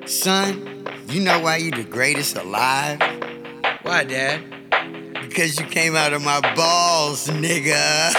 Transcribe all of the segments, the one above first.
Son, you know why you the greatest alive? Why, Dad? Because you came out of my balls, nigga.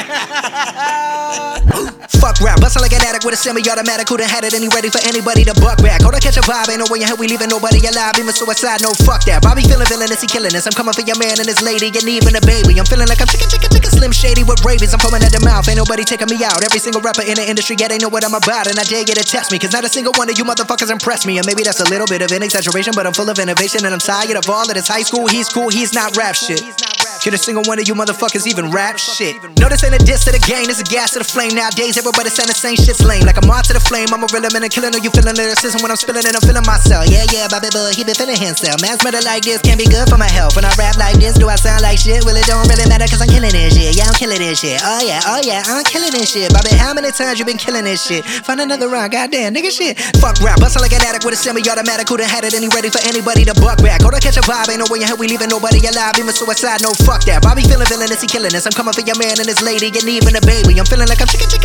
Fuck rap, bustin' like an addict with a semi-automatic. Who done had it and he ready for anybody to buck back? Hold on, catch a vibe, ain't no way in hell we leaving nobody alive. Even suicide, no fuck that. Bobby feeling villainous, he killing us. I'm coming for your man and his lady, and even a baby. I'm feeling like I'm chicken, Slim Shady with rabies. I'm foaming at the mouth, ain't nobody taking me out. Every single rapper in the industry, yeah, they know what I'm about. And I dare you to test me, cause not a single one of you motherfuckers impress me. And maybe that's a little bit of an exaggeration, but I'm full of innovation. And I'm tired of all of this high school. He's cool, he's not rap shit. Can a single one of you motherfuckers even rap shit? No, this ain't a diss to the game, this a gas to the flame. Nowadays, everybody saying the same shit's lame. Like I'm on to the flame, I'm a real man and killing. Are you feeling lyricism when I'm spilling and I'm feeling myself? Yeah, Bobby Boy, he been feeling himself. Man's better like this, can't be good for my health. When I rap like this, do I sound like shit? Well, it don't really matter cause I'm killing this shit. Yeah, I'm killing this shit. Oh yeah, I'm killing this shit. Bobby, how many times you been killing this shit? Find another round, goddamn, nigga shit. Fuck rap, bustin' like an addict with a semi-automatic. Who done had it and he ready for anybody to buck back? Hold on, catch a vibe, ain't no way in hell we leaving nobody alive. Even suicide, no fuck that. Bobby feeling villainous, he killing us. I'm coming for your man and his lady, and even a baby. I'm feeling like I'm chicken,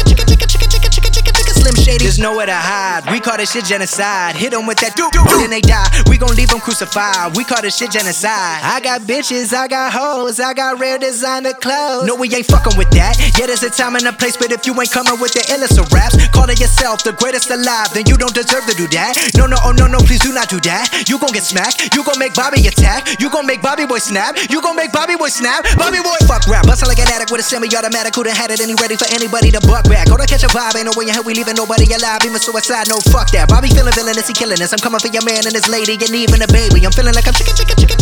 Slim Shady. There's nowhere to hide. We call this shit genocide. Hit them with that then they die. We gon' leave them crucified. We call this shit genocide. I got bitches, I got hoes, I got rare designer clothes. No, we ain't fucking with that. Yeah, there's a time and a place, but if you ain't coming with the illest of raps, calling yourself the greatest alive, then you don't deserve to do that. No, please do not do that. You gon' get smacked. You gon' make Bobby attack. You gon' make Bobby Boy snap. You gon' make Bobby Boy snap. Bobby Boy, fuck rap. Bustin' like an addict with a semi-automatic. Who done had it and he ready for anybody to buck back? Hold on, catch a vibe, ain't no way in hell we leaving nobody alive. Even suicide, no fuck that. Bobby feeling villainous, he killing us. I'm coming for your man and his lady, and even a baby. I'm feeling like I'm chicken,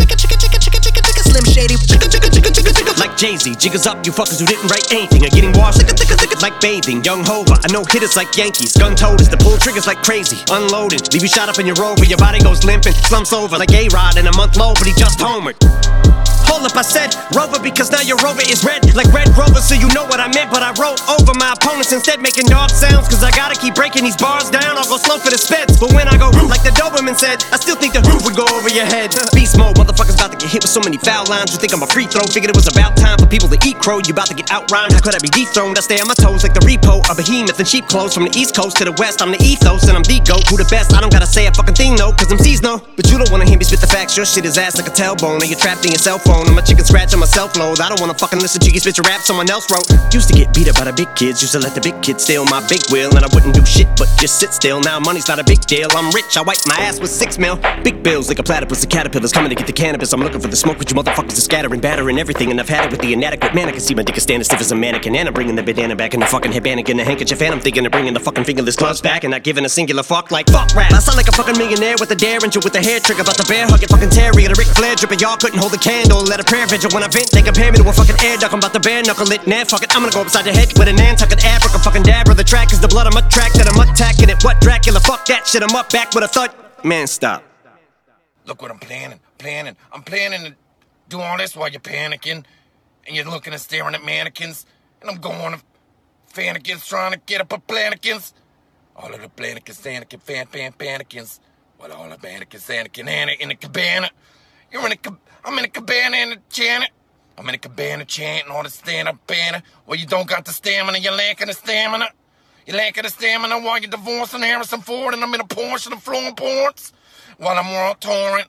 Slim Shady. Like Jay-Z, jiggers up, you fuckers who didn't write anything are getting washed like bathing. Young Hova, I know hitters like Yankees. Gun-toters, the pull triggers like crazy. Unloading, leave you shot up in your Rover. Your body goes limping, slumps over like A-Rod in a month low, but he just homered. Hold up, I said Rover because now your Rover is red like Red Rover, so you know what I meant. But I wrote over my opponents instead, making dog sounds, cause I gotta keep breaking these bars down. I'll go slow for the speds, but when I go like the Doberman said, I still think the would go over your head. Beast mode, motherfuckers about to get hit with so many foul lines. You think I'm a free throw, figured it was about time for people to eat crow. You about to get outrhymed, how could I be dethroned? I stay on my toes like the repo, a behemoth in sheep clothes. From the east coast to the west, I'm the ethos and I'm the GOAT. Who the best? I don't gotta say a fucking thing though, cause MCs know. But you don't wanna hear me spit the facts, your shit is ass like a tailbone. And you're trapped in your cell phone, I'm a chicken scratch on my self-load. I don't wanna fucking listen to you spit your rap someone else wrote. Used to get beat up by the big kids, used to let the big kids steal my big wheel, and I wouldn't do shit but just sit still. Now money's not a big deal, I'm rich, I wipe my ass with 6 mil. Big bills like a platypus, the caterpillars coming to get the cannabis. I'm looking for the smoke, but you motherfuckers are scattering, battering everything, and I've had it with the inadequate man. I can see my dick is standing stiff as a mannequin, and I'm bringing the bandana back in the fucking headband and the handkerchief, and I'm thinking of bringing the fucking fingerless gloves back and not giving a singular fuck like fuck rap. I sound like a fucking millionaire with a derringer with a hair trigger, about the bear hugging fucking Terry or the Ric Flair dripper. Y'all couldn't hold a candle, let a prayer vigil when I vent. They compare me to a fucking air duck, I'm about to bare knuckle it. Nah, fuck it, I'm gonna go upside your head with a Nantucket Africa fucking dabber. The track is the blood, I'm attracted, I'm attacking it. What Dracula, fuck that shit, I'm up back with a thud. Man, stop. Look what I'm planning. I'm planning to do all this while you're panicking, and you're looking and staring at mannequins, and I'm going to fannikins trying to get up a planikins. All of the planikins, panikins. Well, all the mannequins, Anna in the cabana. I'm in a cabana in the Janet. I'm in a cabana chanting all the stand-up banner. Well, you don't got the stamina, you're lacking the stamina. You're lacking the stamina while you're divorcing Harrison Ford, and I'm in a Porsche and I'm flowing ports while I'm on torrent.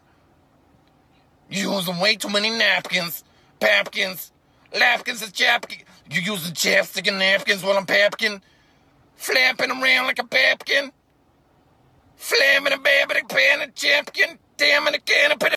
You're using way too many napkins, papkins, lapkins and chapkins. You're using chapstick and napkins while I'm papkin, flapping around like a papkin, flamming a baby, pan and champion, damn it, a can of